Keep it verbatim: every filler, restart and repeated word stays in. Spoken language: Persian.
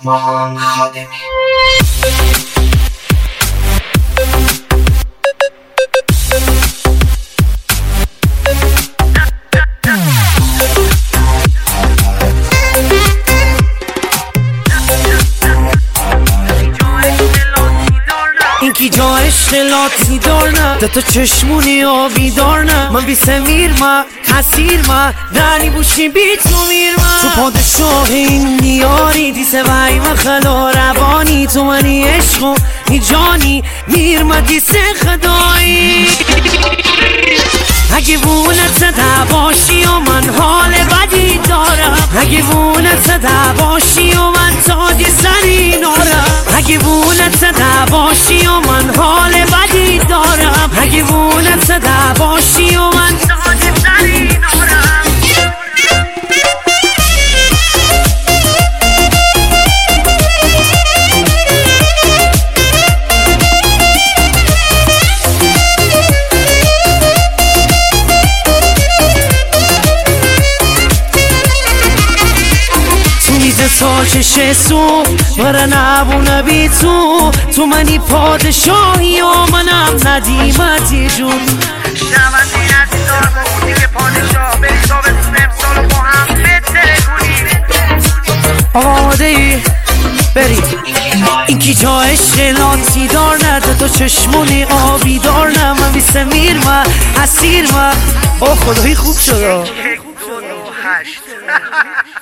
ماهان خادمی. این کی جا عشق لاتی دار نه، ده تا چشمونی آبی دار نه. من بی سمیر ما حسیر ما دانی بوشی بی تو میر ما. تو پادشاه این دیاری دیسه وی ما خلا روانی. تو منی عشق و ای جانی میر ما دیسه خدایی. اگه وونت زده باشی و من حال بدی دارم. اگه وونت زده باشی و من تاج سری نارم. اگه وونت زده باشی و من حال بدی دارم. اگه وونت زده باشی و من تاج سری نارم. ساچش سو برا نبونه بی تو. تو منی پادشاهی و منم ندیمتی جون. شنوندی عزیزان بودی که پادشاه به حساب امسال با هم بهتره کنیم. آماده ای بری. این کی جا عشق لاتی دار نده، تو چشمونی آبی دار نه. من بی سمیر من اسیر من. آه خدایی خوب شد. یک دو دو هشت